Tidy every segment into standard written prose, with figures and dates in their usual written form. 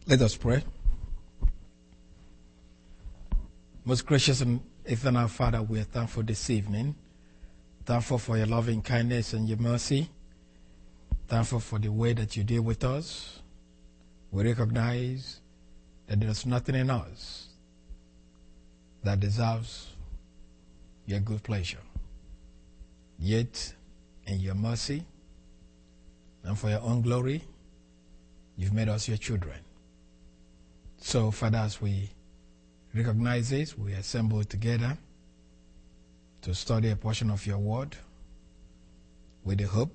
Let us pray. Most gracious and eternal Father, we are thankful this evening. Thankful for your loving kindness and your mercy. Thankful for the way that you deal with us. We recognize that there is nothing in us that deserves your good pleasure. Yet, in your mercy and for your own glory, you've made us your children. So, Father, as we recognize this, we assemble together to study a portion of your word with the hope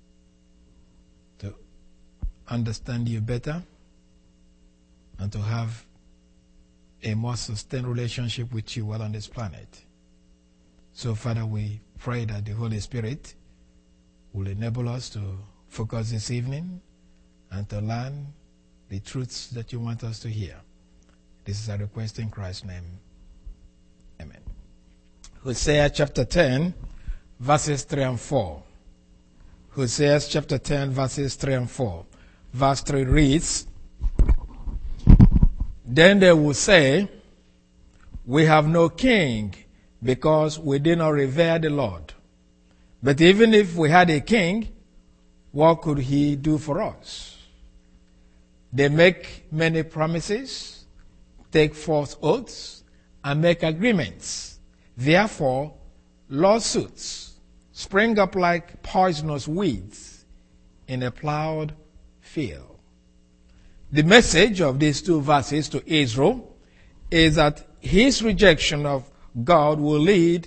to understand you better and to have a more sustained relationship with you while on this planet. So, Father, we pray that the Holy Spirit will enable us to focus this evening and to learn the truths that you want us to hear. This is our request in Christ's name. Amen. Hosea chapter 10, verses 3 and 4. Hosea chapter 10, verses 3 and 4. Verse 3 reads, "Then they will say, we have no king because we did not revere the Lord. But even if we had a king, what could he do for us? They make many promises, take false oaths, and make agreements. Therefore, lawsuits spring up like poisonous weeds in a plowed field." The message of these two verses to Israel is that his rejection of God will lead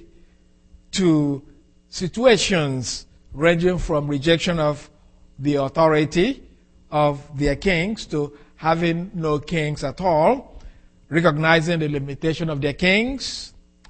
to situations ranging from rejection of the authority of their kings to having no kings at all, recognizing the limitation of their kings,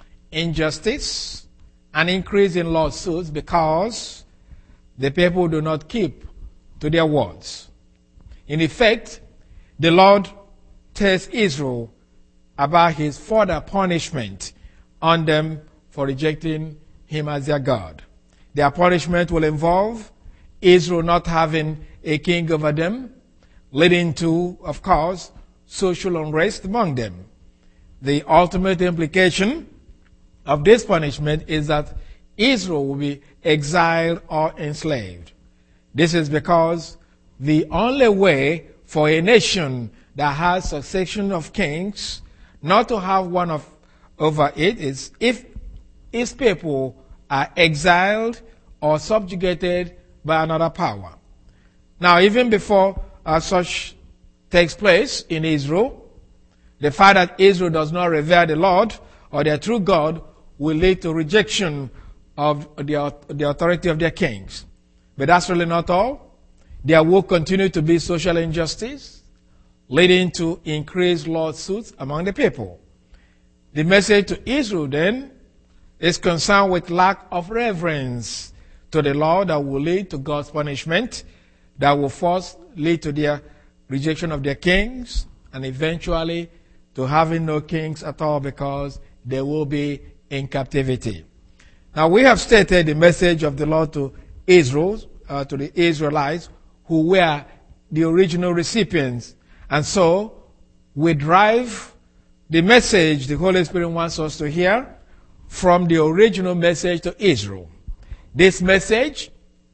injustice, and increase in lawsuits because the people do not keep to their words. In effect, the Lord tells Israel about his further punishment on them for rejecting him as their God. Their punishment will involve Israel not having a king over them, leading to, of course, social unrest among them. The ultimate implication of this punishment is that Israel will be exiled or enslaved. This is because the only way for a nation that has succession of kings not to have one over it is if its people are exiled or subjugated by another power. Now, even before such takes place in Israel, the fact that Israel does not revere the Lord or their true God will lead to rejection of the authority of their kings. But that's really not all. There will continue to be social injustice, leading to increased lawsuits among the people. The message to Israel, then, is concerned with lack of reverence to the law that will lead to God's punishment, that will first lead to their rejection of their kings, and eventually to having no kings at all because they will be in captivity. Now, we have stated the message of the Lord to Israel, to the Israelites, who were the original recipients. And so, we derive the message the Holy Spirit wants us to hear from the original message to Israel. This message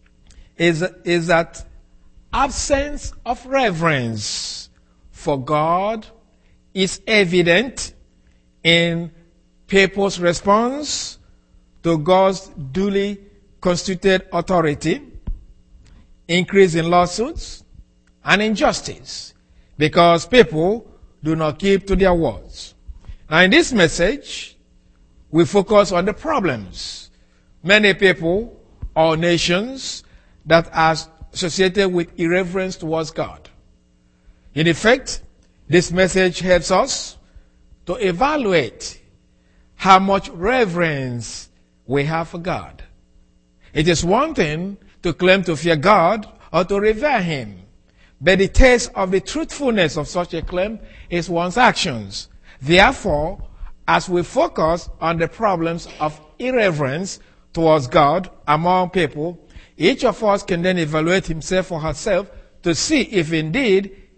is that absence of reverence for God is evident in people's response to God's duly constituted authority, increase in lawsuits, and injustice, because people do not keep to their words. Now, in this message, we focus on the problems many people or nations that are associated with irreverence towards God. In effect, this message helps us to evaluate how much reverence we have for God. It is one thing to claim to fear God or to revere him, but the test of the truthfulness of such a claim is one's actions. Therefore, as we focus on the problems of irreverence towards God among people, each of us can then evaluate himself or herself to see if indeed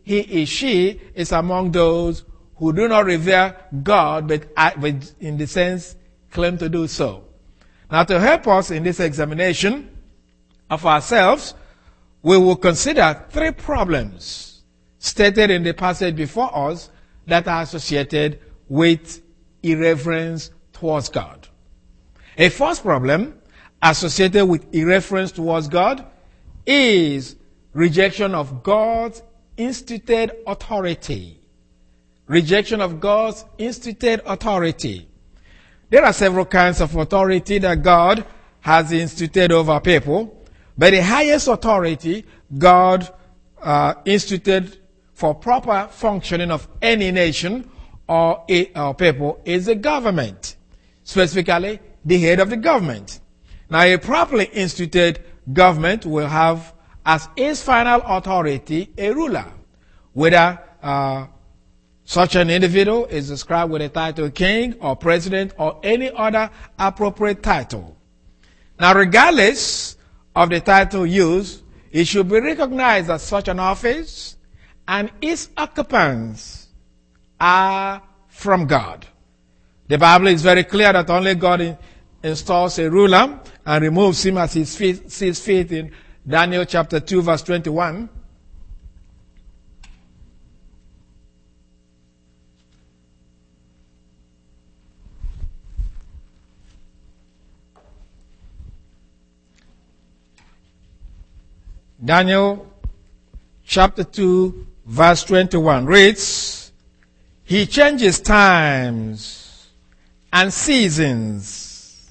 she is among those who do not revere God, but in the sense claim to do so. Now, to help us in this examination of ourselves, we will consider 3 problems stated in the passage before us that are associated with irreverence towards God. A first problem associated with irreverence towards God is rejection of God's instituted authority. Rejection of God's instituted authority. There are several kinds of authority that God has instituted over people, but the highest authority God instituted for proper functioning of any nation or people is the government, specifically the head of the government. Now, a properly instituted government will have as its final authority a ruler, whether such an individual is described with the title king or president or any other appropriate title. Now, regardless of the title used, it should be recognized as such an office and its occupants are from God. The Bible is very clear that only God installs a ruler and removes him as he sees fit in Daniel chapter 2 verse 21. Daniel chapter 2 verse 21 reads, He changes times and seasons.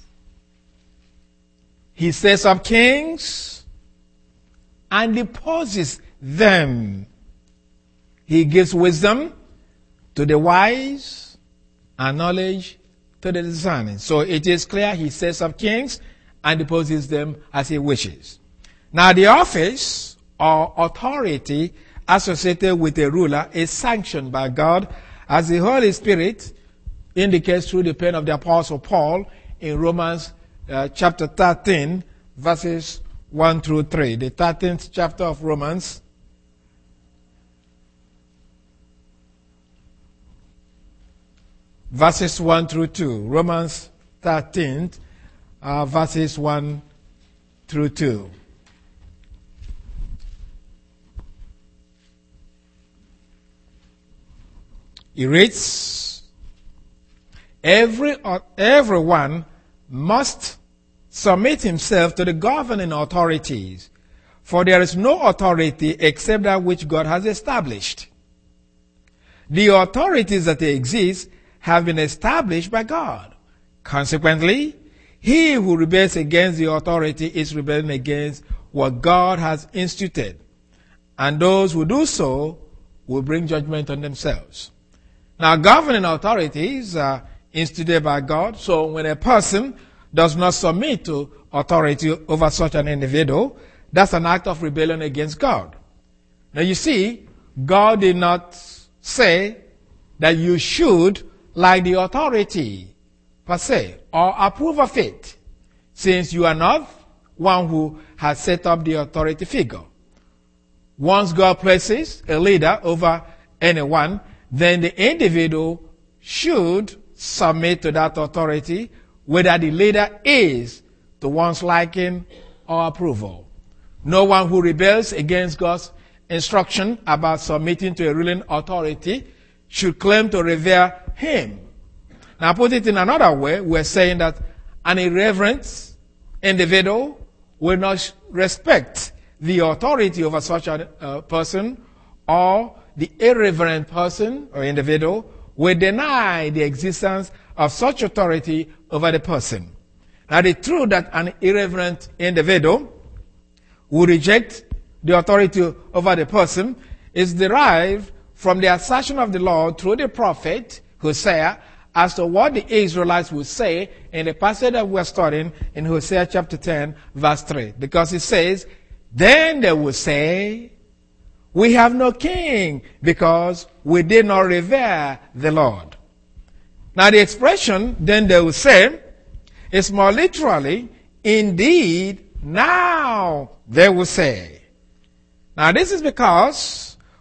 He sets up kings and deposes them. He gives wisdom to the wise and knowledge to the discerning. So it is clear he sets up kings and deposes them as he wishes. Now, the office or authority associated with a ruler is sanctioned by God, as the Holy Spirit indicates through the pen of the Apostle Paul in Romans chapter 13, verses 1 through 3. The 13th chapter of Romans, verses 1 through 2. Romans 13, verses 1 through 2. He reads, Everyone must submit himself to the governing authorities, for there is no authority except that which God has established. The authorities that exist have been established by God. Consequently, he who rebels against the authority is rebelling against what God has instituted, and those who do so will bring judgment on themselves. Now, governing authorities are instituted by God, so when a person does not submit to authority over such an individual, that's an act of rebellion against God. Now, you see, God did not say that you should like the authority per se or approve of it, since you are not one who has set up the authority figure. Once God places a leader over anyone, then the individual should submit to that authority, whether the leader is to one's liking or approval. No one who rebels against God's instruction about submitting to a ruling authority should claim to revere him. Now, put it in another way, we're saying that an irreverent individual will not respect the authority over such a person, or the irreverent person or individual will deny the existence of such authority over the person. Now, the truth that an irreverent individual will reject the authority over the person is derived from the assertion of the Lord through the prophet Hosea as to what the Israelites would say in the passage that we're studying in Hosea chapter 10, verse 3. Because it says, Then they will say, We have no king, because we did not revere the Lord. Now, the expression, then they will say, is more literally, Indeed, now they will say. Now, this is because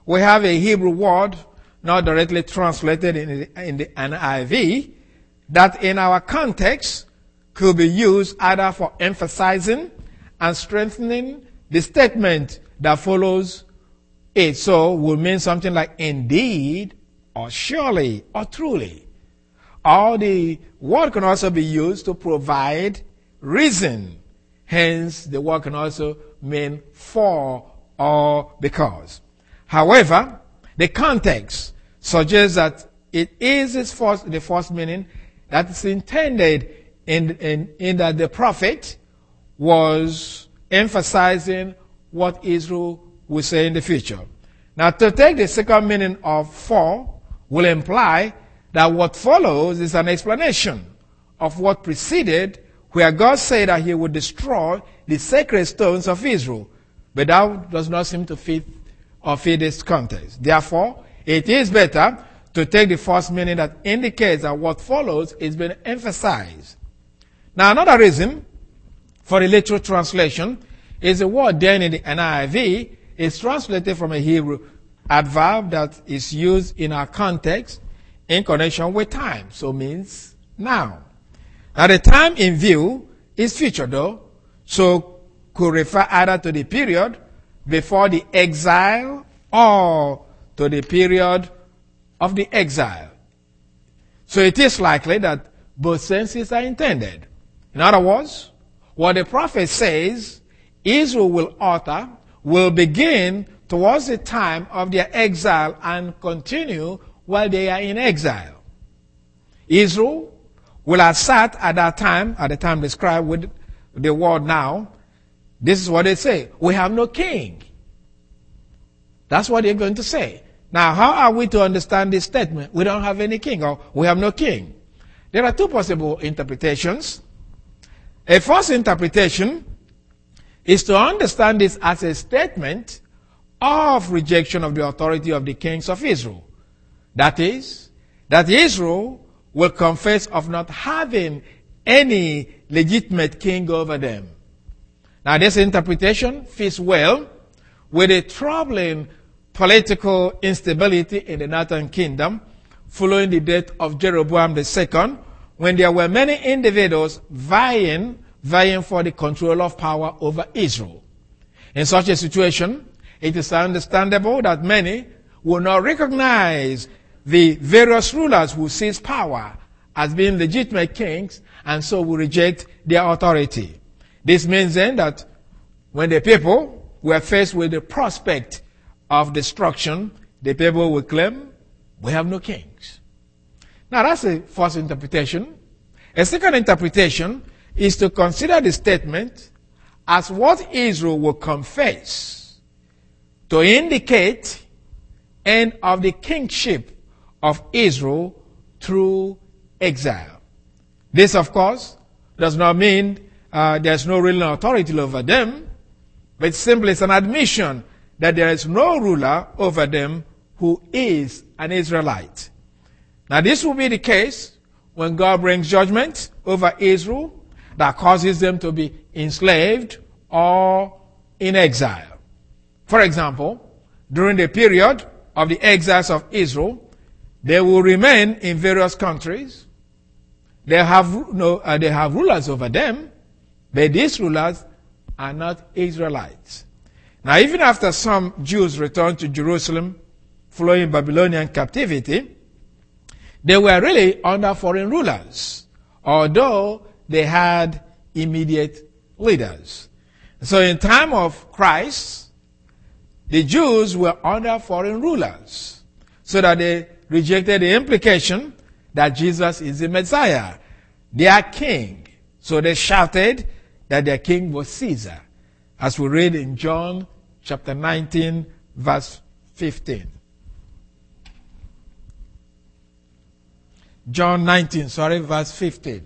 we have a Hebrew word not directly translated in the NIV that in our context could be used either for emphasizing and strengthening the statement that follows it. So will mean something like indeed, or surely, or truly. Or the word can also be used to provide reason. Hence, the word can also mean for or because. However, the context suggests that it is the first meaning that is intended in that the prophet was emphasizing what Israel will say in the future. Now, to take the second meaning of for will imply that what follows is an explanation of what preceded, where God said that he would destroy the sacred stones of Israel. But that does not seem to fit this context. Therefore, it is better to take the first meaning that indicates that what follows is being emphasized. Now, another reason for the literal translation is the word then in the NIV is translated from a Hebrew adverb that is used in our context in connection with time, so means now. Now, the time in view is future though, so could refer either to the period before the exile or to the period of the exile. So it is likely that both senses are intended. In other words, what the prophet says Israel will utter will begin towards the time of their exile and continue while they are in exile. Israel will have sat at that time, at the time described with the word now. This is what they say: we have no king. That's what they're going to say. Now, how are we to understand this statement? We don't have any king, or we have no king. There are two possible interpretations. A first interpretation is to understand this as a statement of rejection of the authority of the kings of Israel. That is, that Israel will confess of not having any legitimate king over them. Now, this interpretation fits well with the troubling political instability in the northern kingdom following the death of Jeroboam II, when there were many individuals vying for the control of power over Israel. In such a situation, it is understandable that many will not recognize the various rulers who seize power as being legitimate kings, and so will reject their authority. This means then that when the people were faced with the prospect of destruction, the people will claim, we have no kings. Now that's the first interpretation. A second interpretation is to consider the statement as what Israel will confess to indicate end of the kingship of Israel through exile. This, of course, does not mean there's no real authority over them, but simply it's an admission that there is no ruler over them who is an Israelite. Now, this will be the case when God brings judgment over Israel that causes them to be enslaved or in exile. For example, during the period of the exiles of Israel, they will remain in various countries. They have rulers over them, but these rulers are not Israelites. Now, even after some Jews returned to Jerusalem following Babylonian captivity, they were really under foreign rulers, although they had immediate leaders. So in time of Christ, the Jews were under foreign rulers, so that they rejected the implication that Jesus is the Messiah, their king. So they shouted that their king was Caesar, as we read in John chapter 19, verse 15. John 19, verse 15.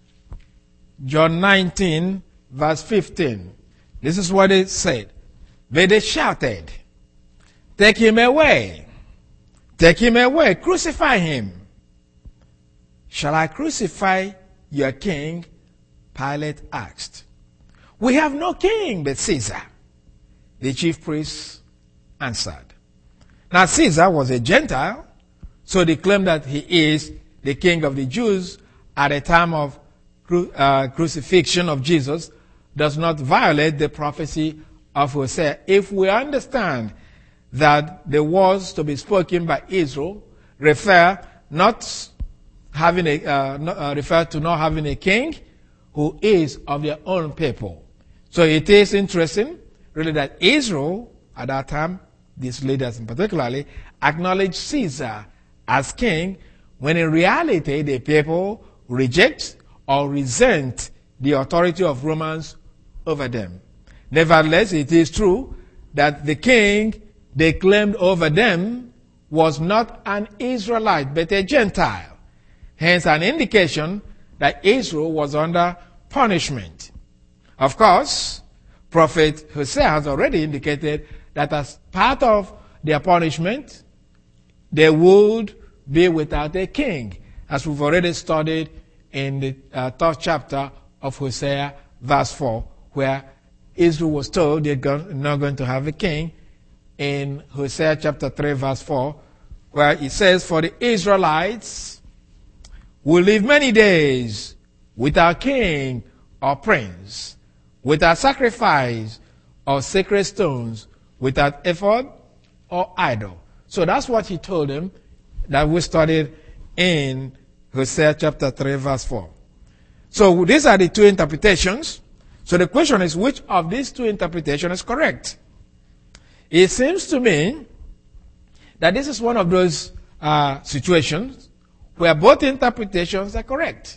John 19, verse 15. This is what it said. But they shouted, "Take him away! Take him away! Crucify him!" "Shall I crucify your king?" Pilate asked. "We have no king but Caesar," the chief priests answered. Now Caesar was a Gentile, so they claim that he is the king of the Jews at the time of crucifixion of Jesus does not violate the prophecy of Hosea. If we understand that the words to be spoken by Israel refer to not having a king who is of their own people. So it is interesting, really, that Israel at that time, these leaders in particularly, acknowledged Caesar as king, when in reality the people reject or resent the authority of Romans over them. Nevertheless, it is true that the king they claimed over them was not an Israelite, but a Gentile. Hence an indication that Israel was under punishment. Of course, Prophet Hosea has already indicated that as part of their punishment, they would be without a king, as we've already studied in the third chapter of Hosea, verse 4, where Israel was told they're not going to have a king. In Hosea chapter 3, verse 4, where it says, "For the Israelites will live many days without king or prince, without sacrifice or sacred stones, without ephod or idol." So that's what he told them that we studied in Hosea chapter 3, verse 4. So these are the two interpretations. So the question is, which of these two interpretations is correct? It seems to me that this is one of those situations where both interpretations are correct.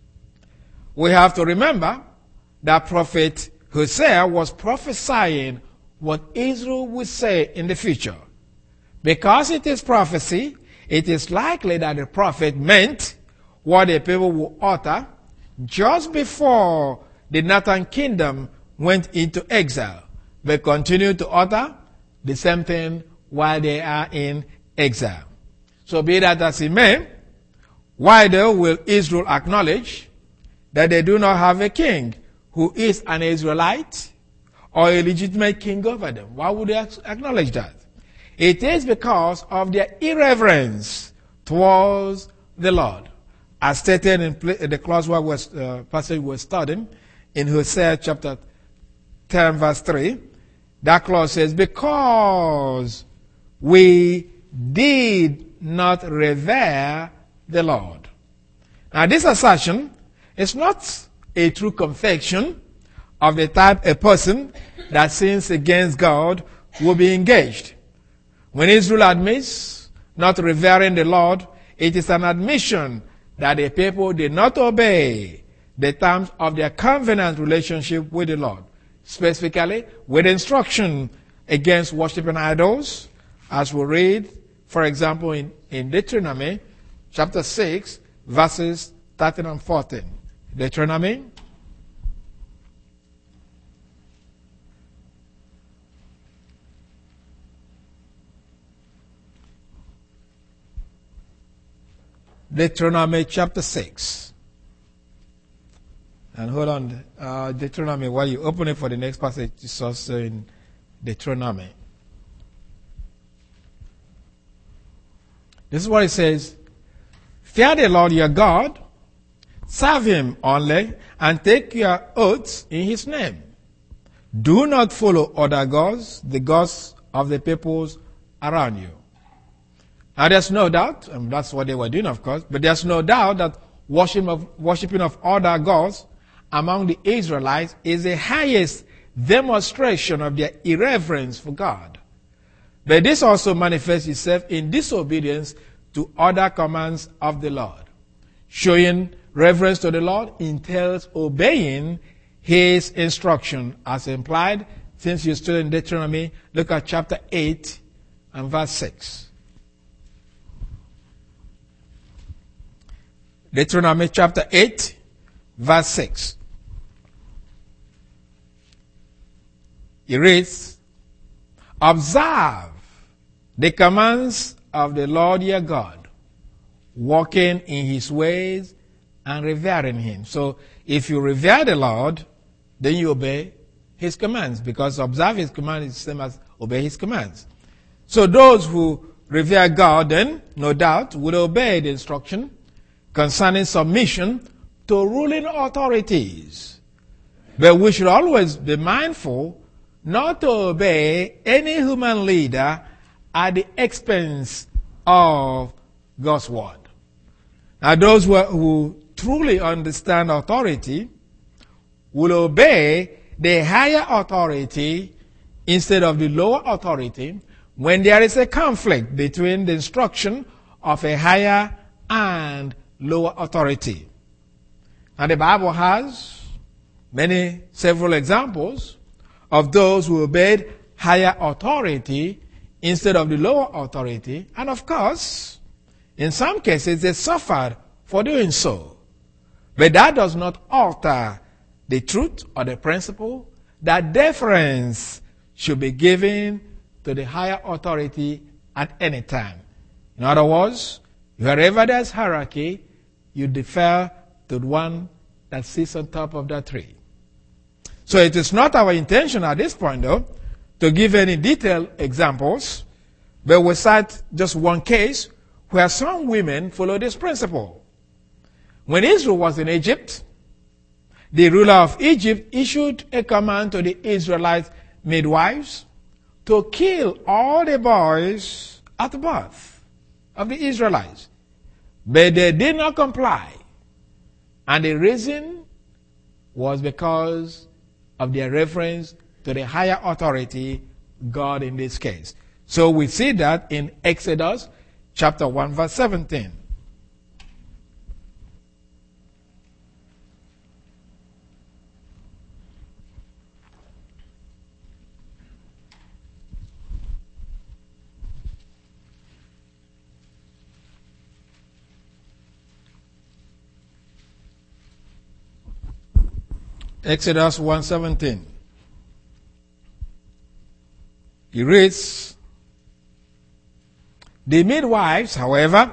We have to remember that Prophet Hosea was prophesying what Israel would say in the future. Because it is prophecy, it is likely that the prophet meant what the people would utter just before the Northern Kingdom went into exile, but continued to utter the same thing while they are in exile. So be that as it may, why though will Israel acknowledge that they do not have a king who is an Israelite or a legitimate king over them? Why would they acknowledge that? It is because of their irreverence towards the Lord. As stated in the clause passage we're studying in Hosea chapter 10, verse 3, that clause says, "Because we did not revere the Lord." Now this assertion is not a true confession of the type a person that sins against God will be engaged. When Israel admits not revering the Lord, it is an admission that the people did not obey the terms of their covenant relationship with the Lord, specifically with instruction against worshiping idols, as we read, for example, in Deuteronomy chapter 6, verses 13 and 14. Deuteronomy chapter 6. And hold on, Deuteronomy, while you open it for the next passage, it's also in Deuteronomy. This is what it says: "Fear the Lord your God, serve him only, and take your oaths in his name. Do not follow other gods, the gods of the peoples around you." Now there's no doubt, and that's what they were doing, of course, but there's no doubt that worshiping of other gods among the Israelites is the highest demonstration of their irreverence for God. But this also manifests itself in disobedience to other commands of the Lord. Showing reverence to the Lord entails obeying his instruction, as implied. Since you're still in Deuteronomy, look at chapter 8 and verse 6. Deuteronomy chapter 8, verse 6. It reads, observe the commands of the Lord your God, walking in his ways and revering him. So if you revere the Lord, then you obey his commands, because observe his commands is the same as obey his commands. So those who revere God, then, no doubt, will obey the instruction concerning submission to ruling authorities. But we should always be mindful not to obey any human leader at the expense of God's word. Now, those who truly understand authority will obey the higher authority instead of the lower authority when there is a conflict between the instruction of a higher and lower authority. Now, the Bible has several examples of those who obeyed higher authority instead of the lower authority. And of course, in some cases, they suffered for doing so. But that does not alter the truth or the principle that deference should be given to the higher authority at any time. In other words, wherever there's hierarchy, you defer to the one that sits on top of that tree. So it is not our intention at this point, though, to give any detailed examples, but we cite just one case where some women follow this principle. When Israel was in Egypt, the ruler of Egypt issued a command to the Israelite midwives to kill all the boys at birth of the Israelites. But they did not comply. And the reason was because of their reference to the higher authority, God in this case. So we see that in Exodus chapter 1 verse 17. Exodus 1:17. He reads, "The midwives, however,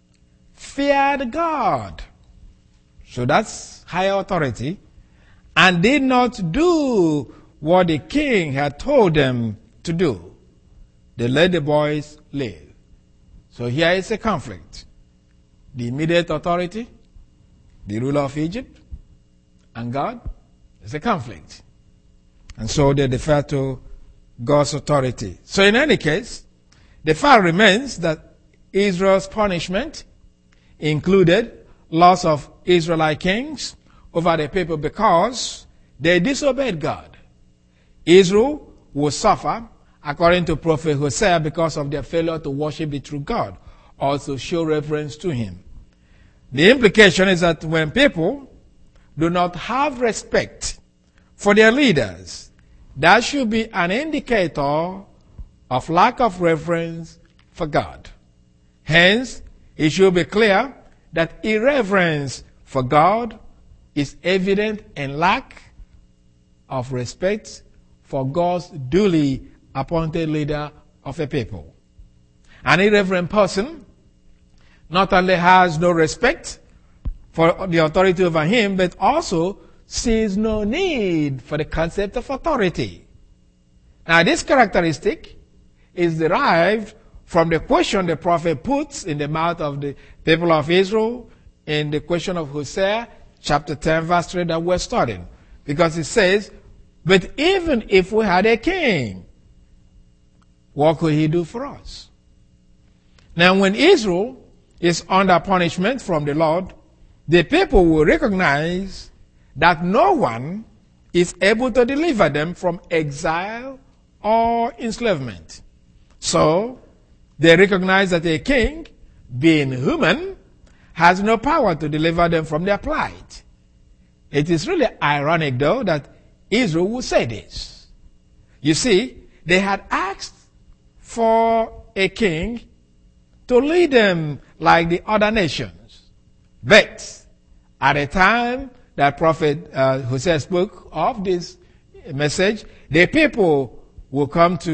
feared God," so that's higher authority, "and did not do what the king had told them to do. They let the boys live." So here is a conflict. The immediate authority, the ruler of Egypt, and God. It's a conflict. And so they defer to God's authority. So in any case, the fact remains that Israel's punishment included loss of Israelite kings over the people because they disobeyed God. Israel will suffer, according to Prophet Hosea, because of their failure to worship the true God, also show reverence to him. The implication is that when people do not have respect for their leaders, that should be an indicator of lack of reverence for God. Hence, it should be clear that irreverence for God is evident in lack of respect for God's duly appointed leader of a people. An irreverent person not only has no respect for the authority over him, but also sees no need for the concept of authority. Now, this characteristic is derived from the question the prophet puts in the mouth of the people of Israel in the question of Hosea, chapter 10, verse 3 that we're studying. Because it says, "But even if we had a king, what could he do for us?" Now, when Israel is under punishment from the Lord, the people will recognize that no one is able to deliver them from exile or enslavement. So, they recognize that a king, being human, has no power to deliver them from their plight. It is really ironic, though, that Israel would say this. You see, they had asked for a king to lead them like the other nations. But at the time that Prophet Hosea spoke of this message, the people will come to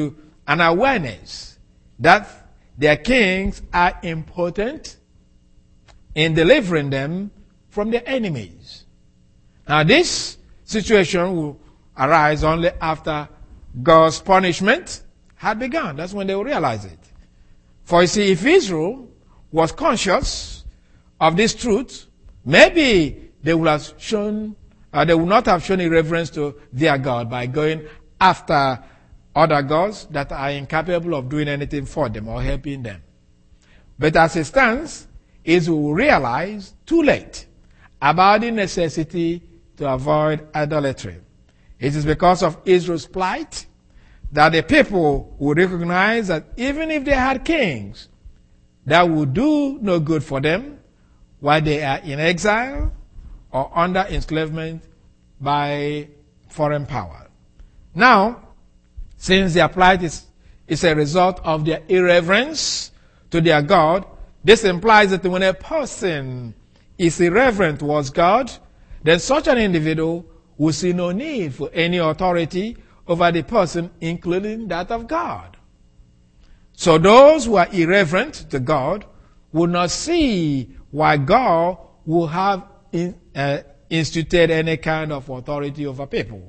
an awareness that their kings are important in delivering them from their enemies. Now this situation will arise only after God's punishment had begun. That's when they will realize it. For you see, if Israel was conscious of this truth, maybe they would have shown, they would not have shown irreverence to their God by going after other gods that are incapable of doing anything for them or helping them. But as it stands, Israel will realize too late about the necessity to avoid idolatry. It is because of Israel's plight that the people will recognize that even if they had kings, that would do no good for them while they are in exile or under enslavement by foreign power. Now, since their plight is a result of their irreverence to their God, this implies that when a person is irreverent towards God, then such an individual will see no need for any authority over the person, including that of God. So those who are irreverent to God will not see why God will have instituted any kind of authority over people.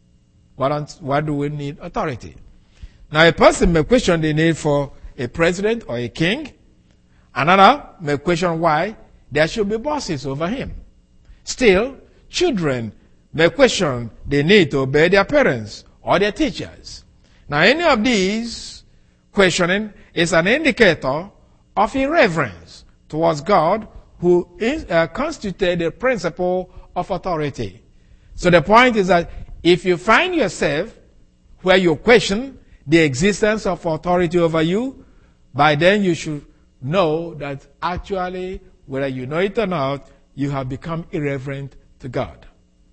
Why do we need authority? Now a person may question the need for a president or a king. Another may question why there should be bosses over him. Still, children may question the need to obey their parents or their teachers. Now any of these questioning is an indicator of irreverence towards God, who constitutes the principle of authority. So the point is that if you find yourself where you question the existence of authority over you, by then you should know that actually, whether you know it or not, you have become irreverent to God.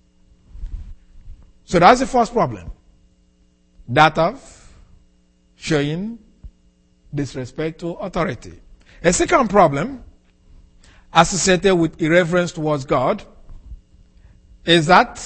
So that's the first problem. That of showing disrespect to authority. A second problem associated with irreverence towards God is that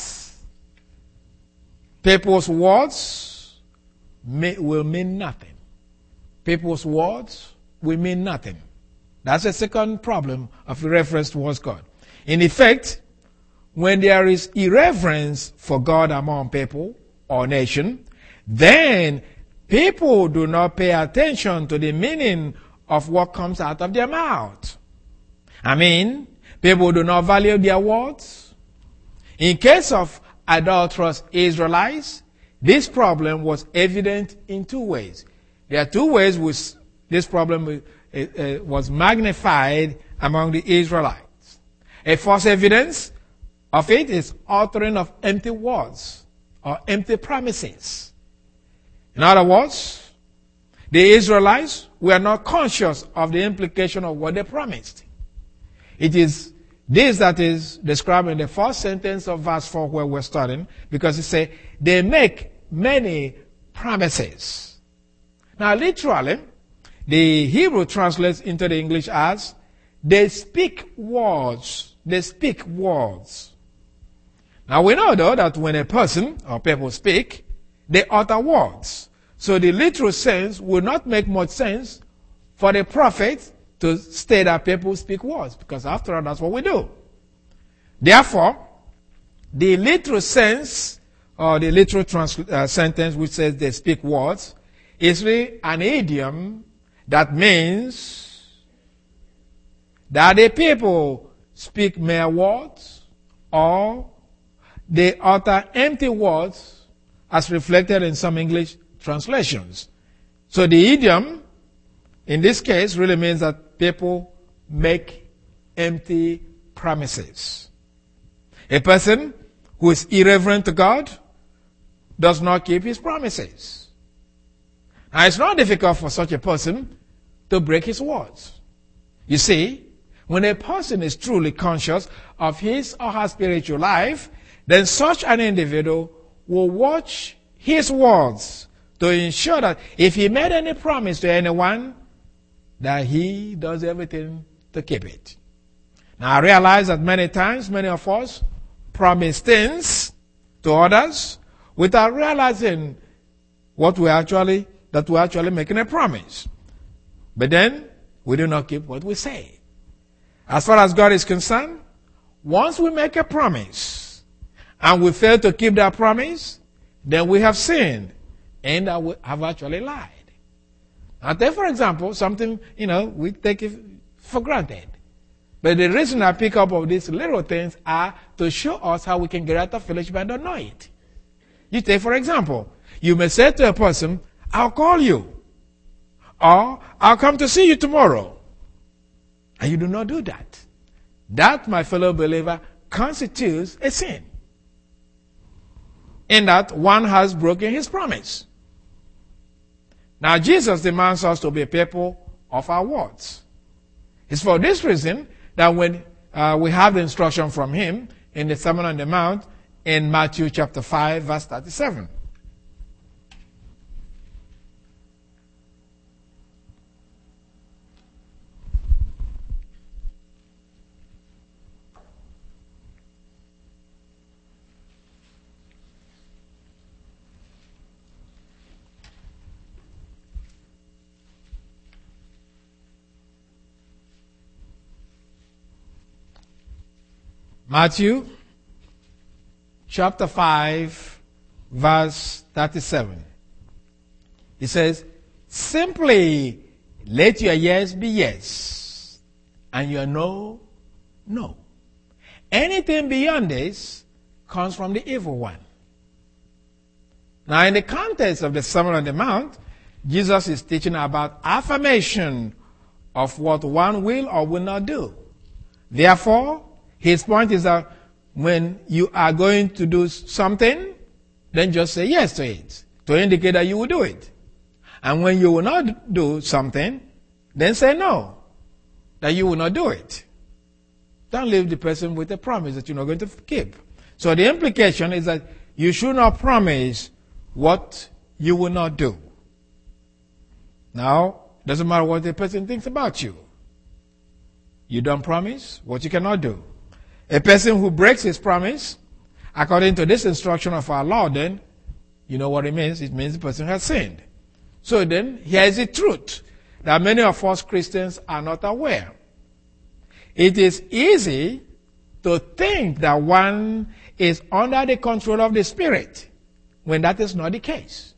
people's words will mean nothing. People's words will mean nothing. That's the second problem of irreverence towards God. In effect, when there is irreverence for God among people or nation, then people do not pay attention to the meaning of what comes out of their mouth. I mean, people do not value their words. In case of adulterous Israelites, this problem was evident in two ways. There are two ways which this problem was magnified among the Israelites. A first evidence of it is uttering of empty words or empty promises. In other words, the Israelites were not conscious of the implication of what they promised. It is this that is described in the first sentence of verse 4 where we're studying, because it says, they make many promises. Now literally, the Hebrew translates into the English as, they speak words. They speak words. Now we know though that when a person or people speak, they utter words. So the literal sense will not make much sense for the prophet to state that people speak words, because after all, that's what we do. Therefore, the literal sense, or the literal sentence which says they speak words, is really an idiom that means that the people speak mere words, or they utter empty words, as reflected in some English translations. So the idiom, in this case, really means that people make empty promises. A person who is irreverent to God does not keep his promises. Now, it's not difficult for such a person to break his words. You see, when a person is truly conscious of his or her spiritual life, then such an individual will watch his words to ensure that if he made any promise to anyone, that he does everything to keep it. Now I realize that many times, many of us promise things to others without realizing what we're actually that we're actually making a promise. But then, we do not keep what we say. As far as God is concerned, once we make a promise and we fail to keep that promise, then we have sinned and we have actually lied. Now, take for example, something, we take it for granted. But the reason I pick up of these little things are to show us how we can get out of fellowship and don't know it. You take for example, you may say to a person, I'll call you, or I'll come to see you tomorrow. And you do not do that. That, my fellow believer, constitutes a sin. In that one has broken his promise. Now, Jesus demands us to be people of our words. It's for this reason that when we have the instruction from him in the Sermon on the Mount in Matthew chapter 5, verse 37. Matthew chapter 5, verse 37. It says, simply let your yes be yes, and your no, no. Anything beyond this comes from the evil one. Now, in the context of the Sermon on the Mount, Jesus is teaching about affirmation of what one will or will not do. Therefore, his point is that when you are going to do something, then just say yes to it, to indicate that you will do it. And when you will not do something, then say no, that you will not do it. Don't leave the person with a promise that you're not going to keep. So the implication is that you should not promise what you will not do. Now, doesn't matter what the person thinks about you. You don't promise what you cannot do. A person who breaks his promise, according to this instruction of our Lord, then, you know what it means? It means the person has sinned. So then, here is the truth that many of us Christians are not aware. It is easy to think that one is under the control of the Spirit, when that is not the case.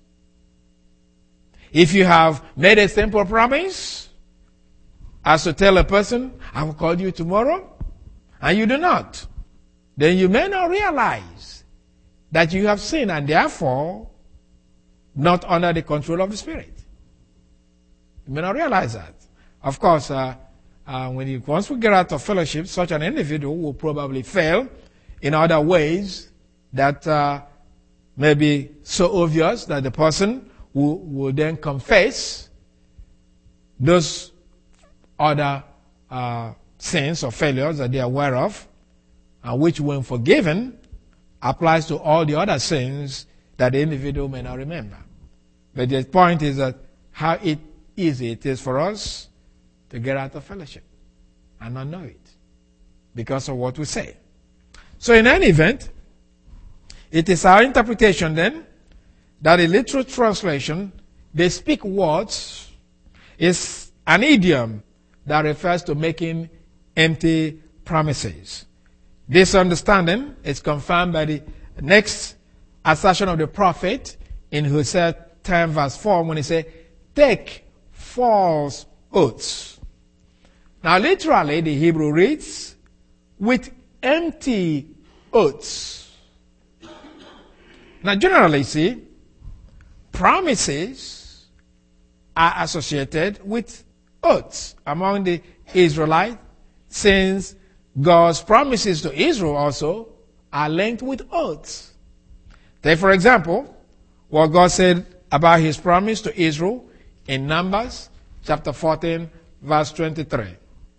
If you have made a simple promise, as to tell a person, I will call you tomorrow, and you do not, then you may not realize that you have sinned and therefore not under the control of the Spirit. You may not realize that. Of course, once we get out of fellowship, such an individual will probably fail in other ways that may be so obvious that the person will then confess those other sins or failures that they are aware of, and which, when forgiven, applies to all the other sins that the individual may not remember. But the point is that how easy it is for us to get out of fellowship and not know it because of what we say. So in any event, it is our interpretation then that a literal translation, they speak words, is an idiom that refers to making empty promises. This understanding is confirmed by the next assertion of the prophet in Hosea 10 verse 4 when he said, take false oaths. Now literally the Hebrew reads, with empty oaths. Now generally, see, promises are associated with oaths among the Israelites, since God's promises to Israel also are linked with oaths. Take, for example, what God said about his promise to Israel in Numbers chapter 14, verse 23.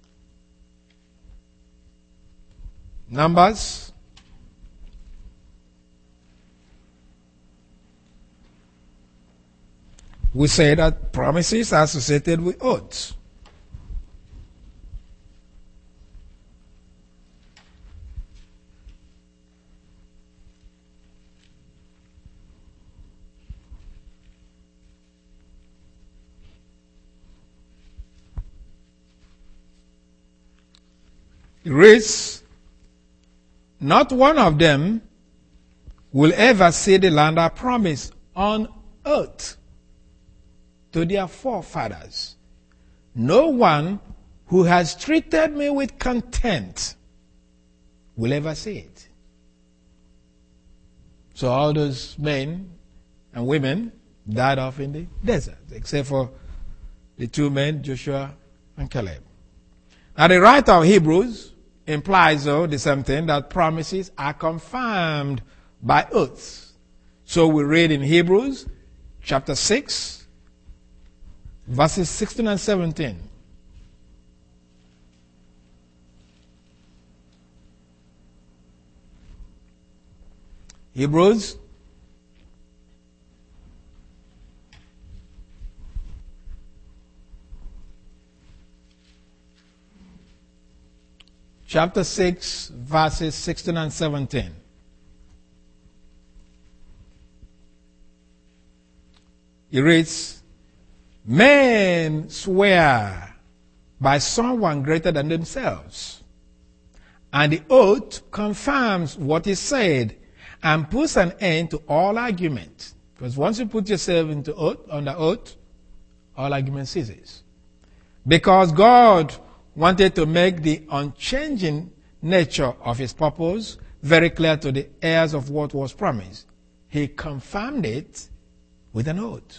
Numbers we say that promises are associated with oaths. It reads, not one of them will ever see the land I promised on earth to their forefathers. No one who has treated me with contempt will ever see it. So all those men and women died off in the desert, except for the two men, Joshua and Caleb. Now the writer of Hebrews implies, though, the same thing, that promises are confirmed by oaths. So we read in Hebrews chapter 6, verses 16 and 17. Hebrews chapter 6, verses 16 and 17. It reads, men swear by someone greater than themselves, and the oath confirms what is said and puts an end to all argument. Because once you put yourself under oath, all argument ceases. Because God wanted to make the unchanging nature of his purpose very clear to the heirs of what was promised, he confirmed it with an oath.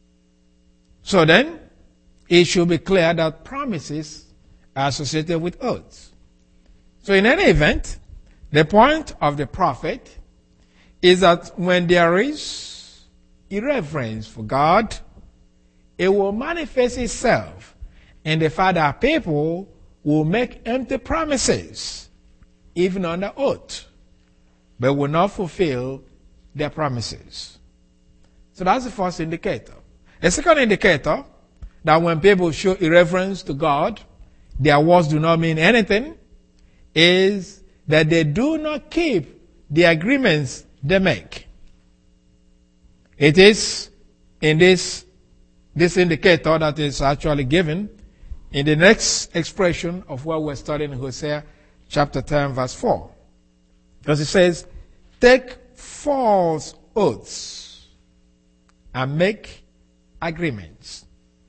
So then, it should be clear that promises are associated with oaths. So in any event, the point of the prophet is that when there is irreverence for God, it will manifest itself in the fact that people will make empty promises, even under oath, but will not fulfill their promises. So that's the first indicator. A second indicator that when people show irreverence to God, their words do not mean anything, is that they do not keep the agreements they make. It is in this indicator that is actually given in the next expression of what we're studying in Hosea chapter 10 verse 4. Because it says, take false oaths and make agreements.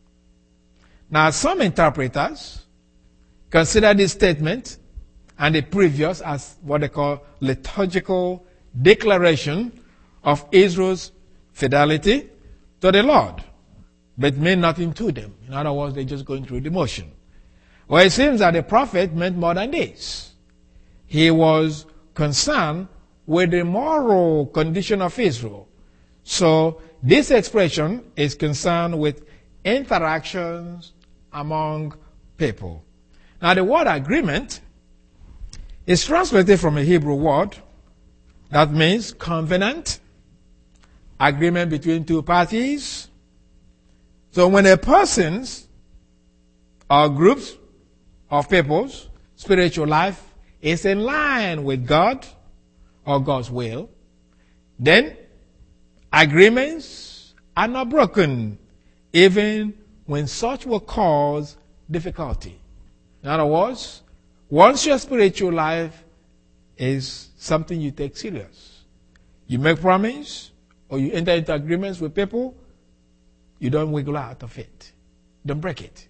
Now some interpreters consider this statement and the previous as what they call liturgical declaration of Israel's fidelity to the Lord, but mean nothing to them. In other words, they're just going through the motion. Well, it seems that the prophet meant more than this. He was concerned with the moral condition of Israel. So this expression is concerned with interactions among people. Now the word agreement is translated from a Hebrew word that means covenant, agreement between two parties. So when a person's or groups of people's spiritual life is in line with God or God's will, then agreements are not broken, even when such will cause difficulty. In other words, once your spiritual life is something you take serious, you make promise or you enter into agreements with people, you don't wiggle out of it. Don't break it.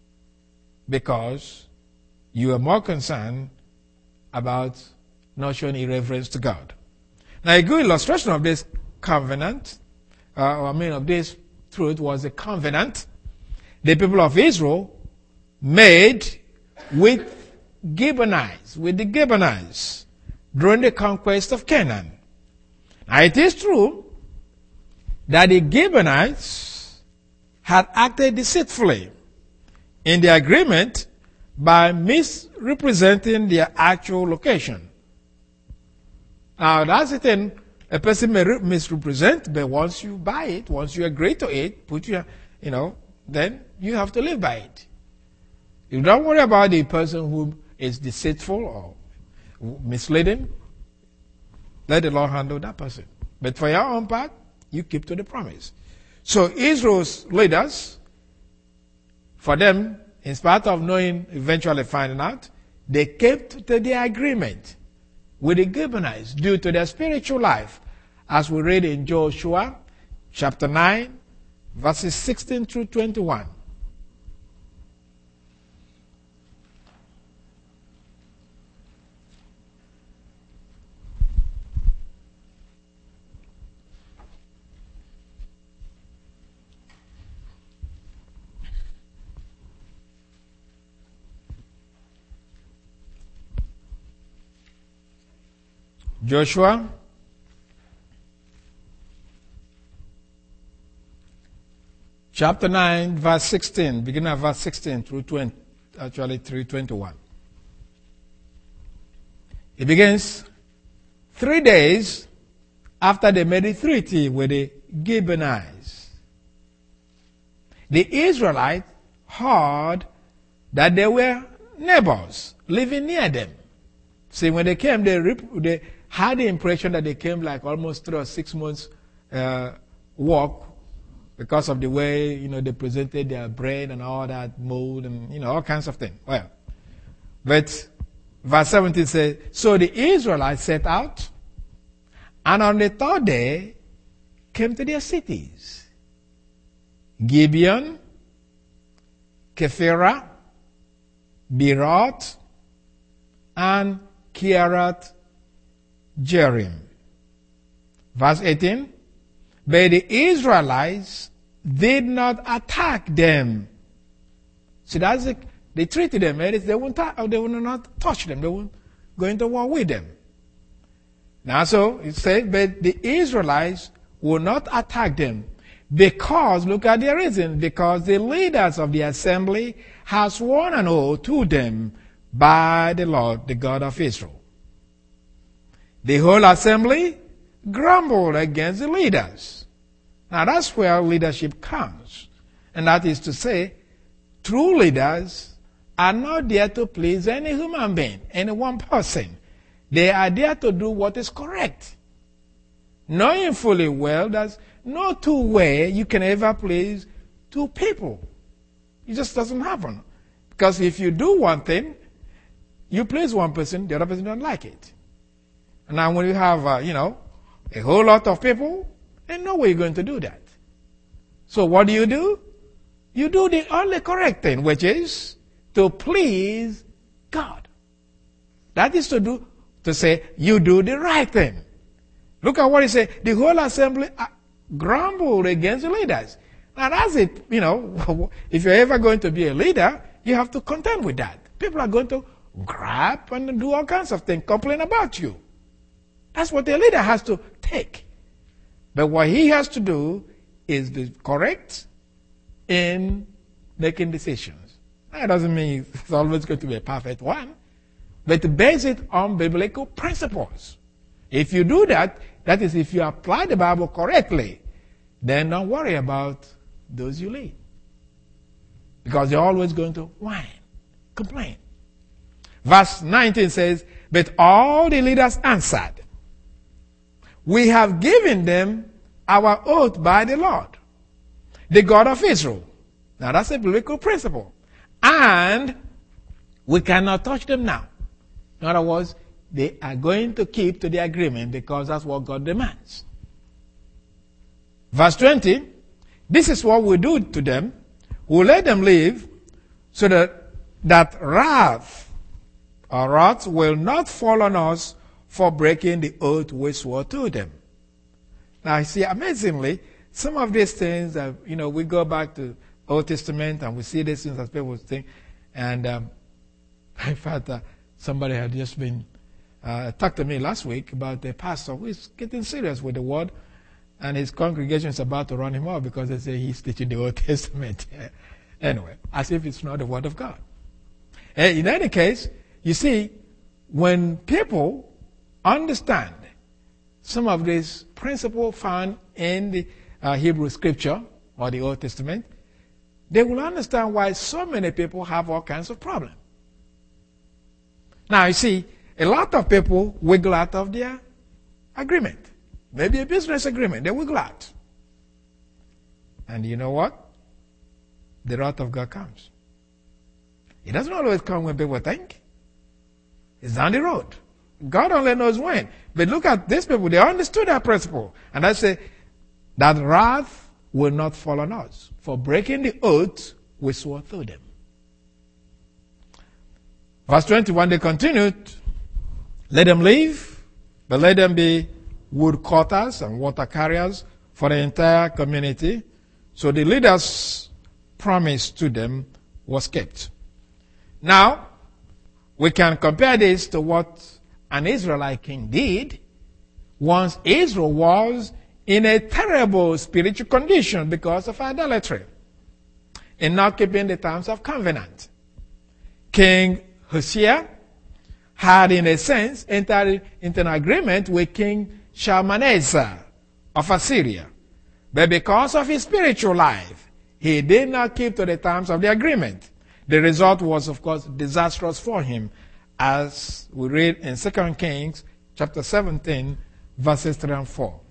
Because you are more concerned about not showing irreverence to God. Now a good illustration of this covenant, of this truth was a covenant the people of Israel made with the Gibeonites during the conquest of Canaan. Now it is true that the Gibeonites had acted deceitfully in the agreement by misrepresenting their actual location. Now that's the thing, a person may misrepresent, but once you buy it, once you agree to it, then you have to live by it. You don't worry about the person who is deceitful or misleading. Let the Lord handle that person. But for your own part, you keep to the promise. So Israel's leaders, for them, in spite of knowing, eventually finding out, they kept to the agreement with the Gibeonites due to their spiritual life, as we read in Joshua chapter 9, verses 16 through 21. Joshua chapter 9, verse 16, beginning of verse 16 through 20, actually through 21. It begins, 3 days after they made a treaty with the Gibeonites, the Israelites heard that there were neighbors living near them. See, when they came, they had the impression that they came like almost 3 or 6 months walk because of the way, they presented their bread and all that mold and, all kinds of things. Well, but verse 17 says, so the Israelites set out, and on the 3rd day came to their cities, Gibeon, Kephirah, Beeroth, and Kiriath Jearim. Verse 18, but the Israelites did not attack them. So that's it. They treated them. They would not touch them. They wouldn't go into war with them. Now, so it says, but the Israelites will not attack them because, look at the reason, because the leaders of the assembly has sworn an oath to them by the Lord, the God of Israel. The whole assembly grumbled against the leaders. Now that's where leadership comes. And that is to say, true leaders are not there to please any human being, any one person. They are there to do what is correct. Knowing fully well there's no two ways you can ever please two people. It just doesn't happen. Because if you do one thing, you please one person, the other person don't like it. And now when you have, a whole lot of people, there's no way you're going to do that. So what do? You do the only correct thing, which is to please God. That is to say, you do the right thing. Look at what he said. The whole assembly grumbled against the leaders. Now that's it, if you're ever going to be a leader, you have to contend with that. People are going to grab and do all kinds of things, complain about you. That's what the leader has to take. But what he has to do is be correct in making decisions. That doesn't mean it's always going to be a perfect one, but to base it on biblical principles. If you do that, that is if you apply the Bible correctly, then don't worry about those you lead. Because they're always going to whine, complain. Verse 19 says, but all the leaders answered, we have given them our oath by the Lord, the God of Israel. Now that's a biblical principle. And we cannot touch them now. In other words, they are going to keep to the agreement because that's what God demands. Verse 20, this is what we do to them. We'll let them live so that wrath will not fall on us for breaking the oath we swore to them. Now, you see, amazingly, some of these things, we go back to Old Testament and we see these things as people think. And in fact, somebody had just been talked to me last week about a pastor who is getting serious with the word, and his congregation is about to run him off because they say he's teaching the Old Testament. Anyway, as if it's not the word of God. In any case, you see, when people understand some of these principles found in the Hebrew Scripture or the Old Testament, they will understand why so many people have all kinds of problems. Now, you see, a lot of people wiggle out of their agreement. Maybe a business agreement, they wiggle out. And you know what? The wrath of God comes. It doesn't always come when people think. It's down the road. God only knows when. But look at these people. They understood that principle. And I say that wrath will not fall on us for breaking the oath we swore to them. Verse 21, they continued, let them live, but let them be wood cutters and water carriers for the entire community. So the leader's promise to them was kept. Now, we can compare this to what an Israelite king did once Israel was in a terrible spiritual condition because of idolatry and not keeping the terms of covenant. King Hosea had, in a sense, entered into an agreement with King Shalmaneser of Assyria. But because of his spiritual life, he did not keep to the terms of the agreement. The result was, of course, disastrous for him, as we read in 2 Kings chapter 17, verses 3 and 4.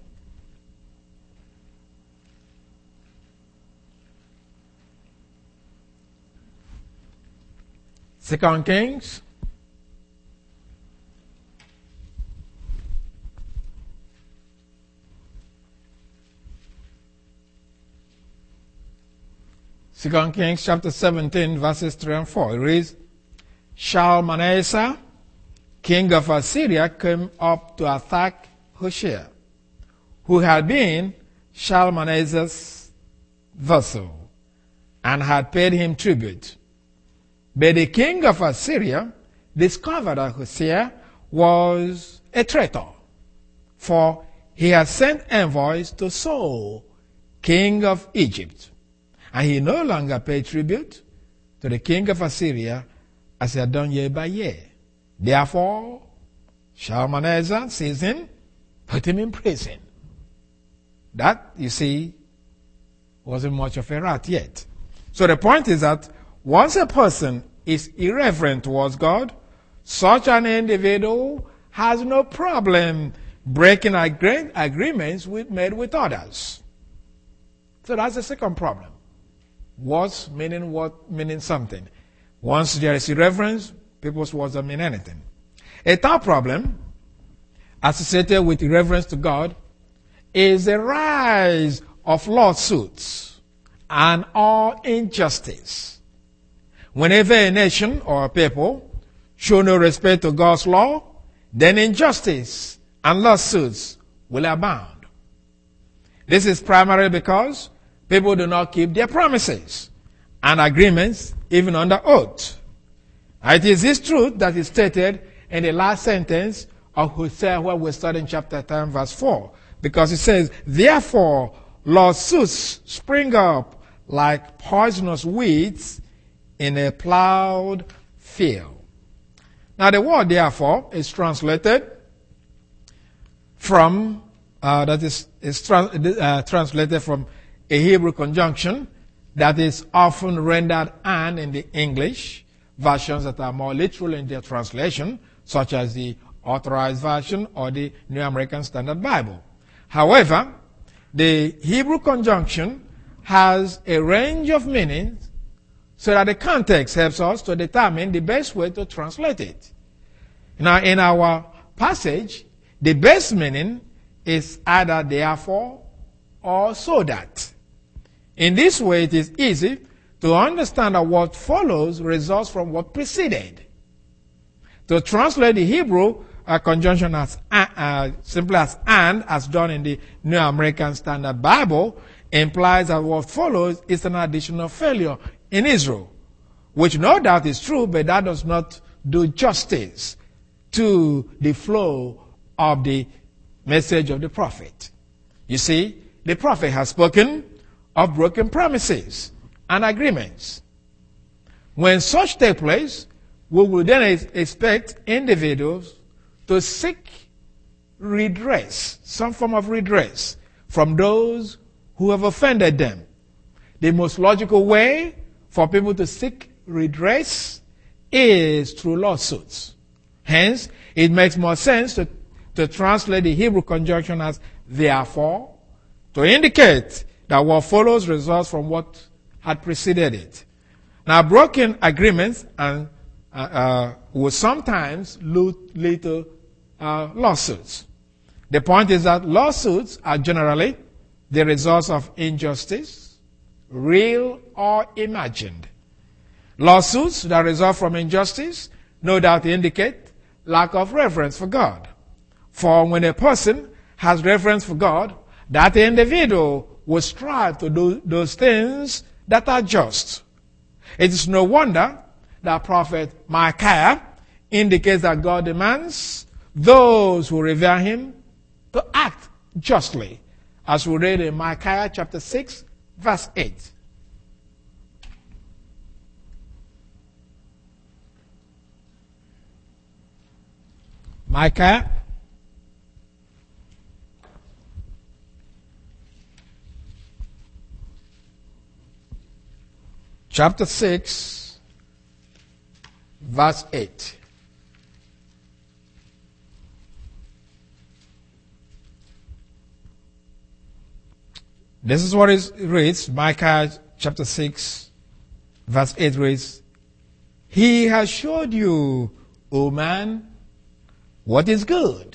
Second Kings chapter 17, verses 3 and 4. It reads, Shalmaneser, king of Assyria, came up to attack Hoshea, who had been Shalmaneser's vassal and had paid him tribute. But the king of Assyria discovered that Hosea was a traitor, for he had sent envoys to So, king of Egypt, and he no longer paid tribute to the king of Assyria as he had done year by year. Therefore, Shalmaneser seized him, put him in prison. That, you see, wasn't much of a rat yet. So the point is that once a person is irreverent towards God, such an individual has no problem breaking agreements made with others. So that's the second problem. Words meaning something. Once there is irreverence, people's words don't mean anything. A third problem associated with irreverence to God is the rise of lawsuits and all injustice. Whenever a nation or a people show no respect to God's law, then injustice and lawsuits will abound. This is primarily because people do not keep their promises and agreements even under oath. It is this truth that is stated in the last sentence of Hosea, where we start in chapter 10, verse 4. Because it says, therefore lawsuits spring up like poisonous weeds in a plowed field. Now the word therefore is translated from, translated from a Hebrew conjunction that is often rendered and in the English versions that are more literal in their translation, such as the Authorized Version or the New American Standard Bible. However, the Hebrew conjunction has a range of meanings so that the context helps us to determine the best way to translate it. Now, in our passage, the best meaning is either therefore or so that. In this way, it is easy to understand that what follows results from what preceded. To translate the Hebrew conjunction as simply as and, as done in the New American Standard Bible, implies that what follows is an additional failure in Israel, which no doubt is true, but that does not do justice to the flow of the message of the prophet. You see, the prophet has spoken of broken promises and agreements. When such take place, we will then expect individuals to seek redress, some form of redress, from those who have offended them. The most logical way for people to seek redress is through lawsuits. Hence, it makes more sense to translate the Hebrew conjunction as therefore, to indicate that what follows results from what had preceded it. Now, broken agreements and will sometimes lead to lawsuits. The point is that lawsuits are generally the result of injustice, real or imagined. Lawsuits that result from injustice no doubt indicate lack of reverence for God. For when a person has reverence for God, that individual will strive to do those things that are just. It is no wonder that prophet Micaiah indicates that God demands those who revere him to act justly, as we read in Micaiah chapter 6, verse 8. Micaiah chapter 6, verse 8. This is what it reads. Micaiah chapter 6, verse 8 reads, He has showed you, O man, what is good.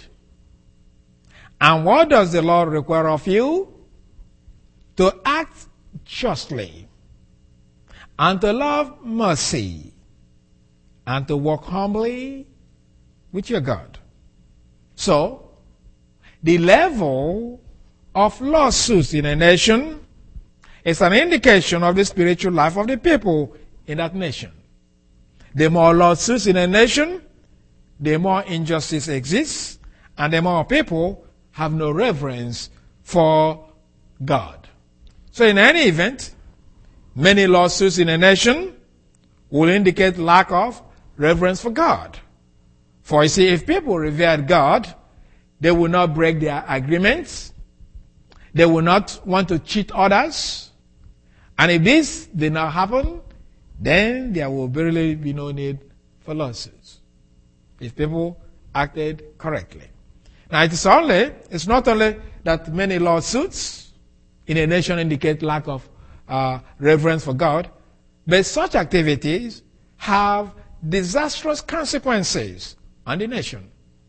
And what does the Lord require of you? To act justly, and to love mercy, and to walk humbly with your God. So, the level of lawsuits in a nation is an indication of the spiritual life of the people in that nation. The more lawsuits in a nation, the more injustice exists, and the more people have no reverence for God. So in any event, many lawsuits in a nation will indicate lack of reverence for God. For you see, if people revered God, they will not break their agreements. They will not want to cheat others. And if this did not happen, then there will really be no need for lawsuits, if people acted correctly. Now, it's not only that many lawsuits in a nation indicate lack of reverence for God, but such activities have disastrous consequences on the nation.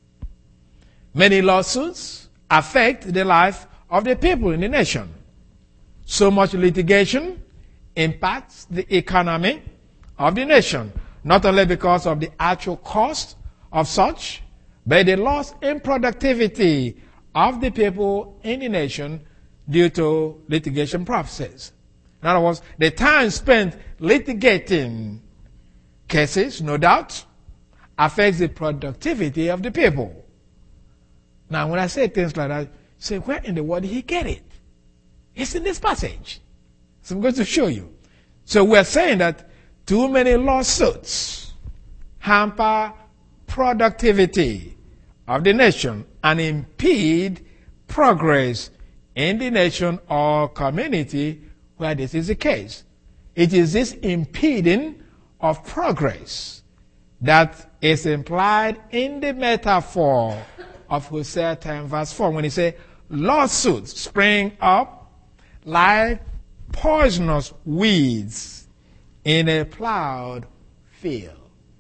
Many lawsuits affect the life of the people in the nation. So much litigation impacts the economy of the nation, not only because of the actual cost of such, but the loss in productivity of the people in the nation due to litigation process. In other words, the time spent litigating cases, no doubt, affects the productivity of the people. Now, when I say things like that, say, where in the world did he get it? It's in this passage. So I'm going to show you. So we're saying that too many lawsuits hamper productivity of the nation and impede progress in the nation or community where this is the case. It is this impeding of progress that is implied in the metaphor of Hosea 10 verse 4 when he says, lawsuits spring up like poisonous weeds in a plowed field.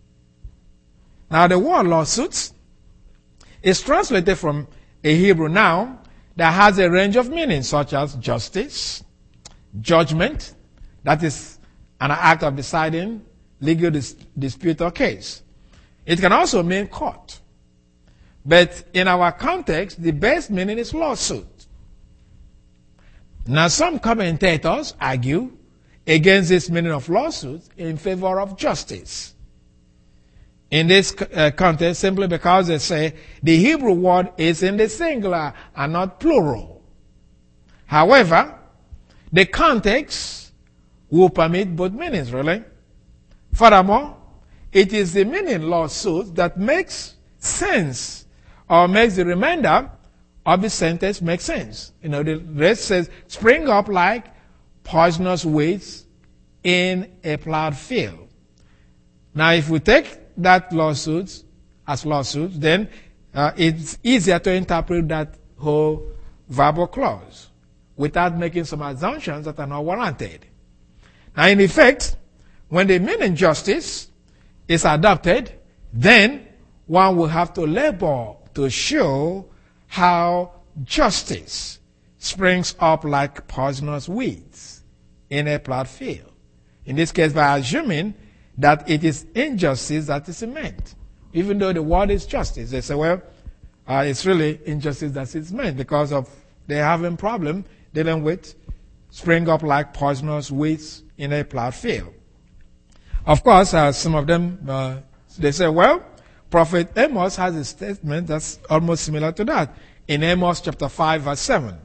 Now the word lawsuits is translated from a Hebrew noun that has a range of meanings such as justice, judgment, that is an act of deciding legal dispute or case. It can also mean court. But in our context, the best meaning is lawsuit. Now some commentators argue against this meaning of lawsuit in favor of justice. In this context, simply because they say the Hebrew word is in the singular and not plural. However, the context will permit both meanings, really. Furthermore, it is the meaning lawsuit that makes sense or makes the remainder of the sentence make sense. The rest says, spring up like poisonous weeds in a plowed field. Now, if we take that lawsuit as lawsuit, then it's easier to interpret that whole verbal clause without making some assumptions that are not warranted. Now, in effect, when they mean injustice, is adopted, then one will have to labor to show how justice springs up like poisonous weeds in a plowed field. In this case, by assuming that it is injustice that is meant. Even though the word is justice, they say, well, it's really injustice that is meant because of they having problem dealing with spring up like poisonous weeds in a plowed field. Of course, some of them, they say, well, Prophet Amos has a statement that's almost similar to that in Amos chapter 5, verse 7.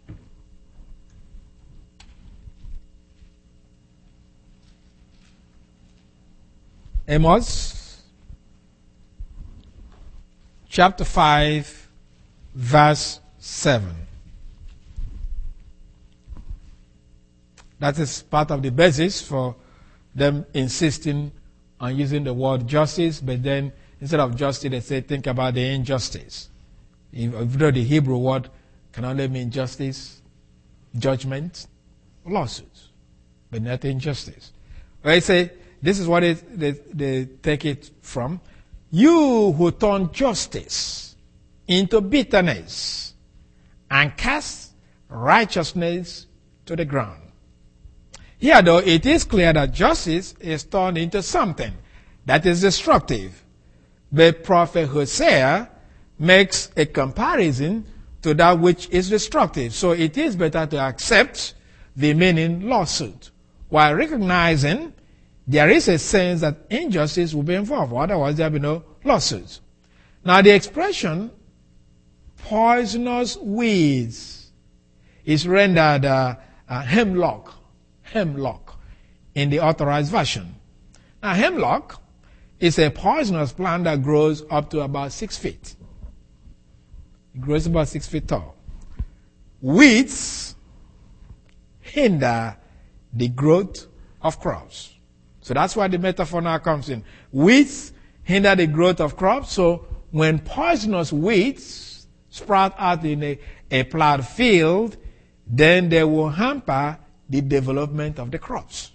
Amos chapter 5, verse 7. That is part of the basis for them insisting on using the word justice, but then instead of justice, they say, think about the injustice. Even though the Hebrew word can only mean justice, judgment, lawsuits, but not injustice. They say, this is what they take it from. You who turn justice into bitterness and cast righteousness to the ground. Here, though, it is clear that justice is turned into something that is destructive. But Prophet Hosea makes a comparison to that which is destructive. So it is better to accept the meaning lawsuit while recognizing there is a sense that injustice will be involved. Otherwise, there will be no lawsuits. Now, the expression poisonous weeds is rendered hemlock in the Authorized Version. Now, hemlock is a poisonous plant that grows up to about 6 feet. It grows about 6 feet tall. Weeds hinder the growth of crops. So that's why the metaphor now comes in. Weeds hinder the growth of crops. So when poisonous weeds sprout out in a plowed field, then they will hamper the development of the crops.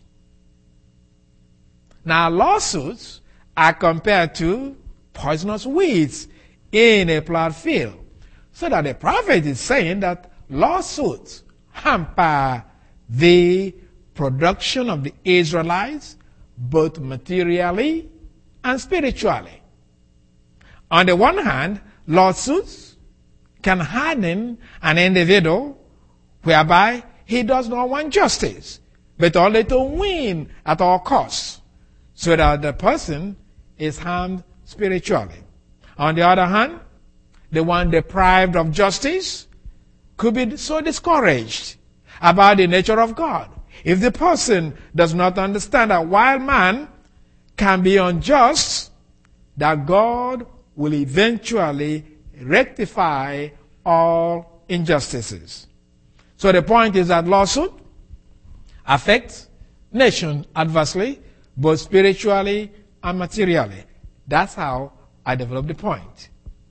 Now, lawsuits are compared to poisonous weeds in a plowed field. So that the prophet is saying that lawsuits hamper the production of the Israelites both materially and spiritually. On the one hand, lawsuits can harden an individual whereby he does not want justice, but only to win at all costs, so that the person is harmed spiritually. On the other hand, the one deprived of justice could be so discouraged about the nature of God. If the person does not understand that while man can be unjust, that God will eventually rectify all injustices. So the point is that lawsuit affects nations adversely, both spiritually and materially. That's how I developed the point.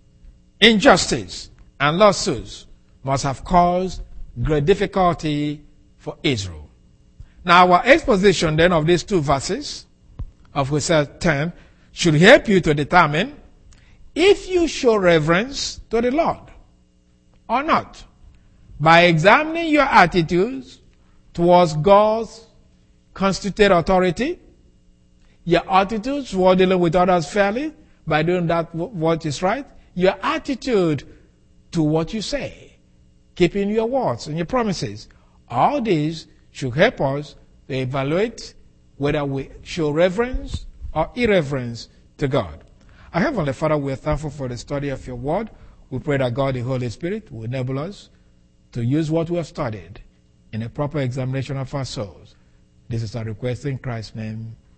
Injustice and lawsuits must have caused great difficulty for Israel. Now, our exposition then of these two verses of Hosea 10 should help you to determine if you show reverence to the Lord or not by examining your attitudes towards God's constituted authority, your attitudes toward dealing with others fairly by doing that what is right, your attitude to what you say, keeping your words and your promises. All these should help us to evaluate whether we show reverence or irreverence to God. Our Heavenly Father, we are thankful for the study of your word. We pray that God, the Holy Spirit, will enable us to use what we have studied in a proper examination of our souls. This is our request in Christ's name.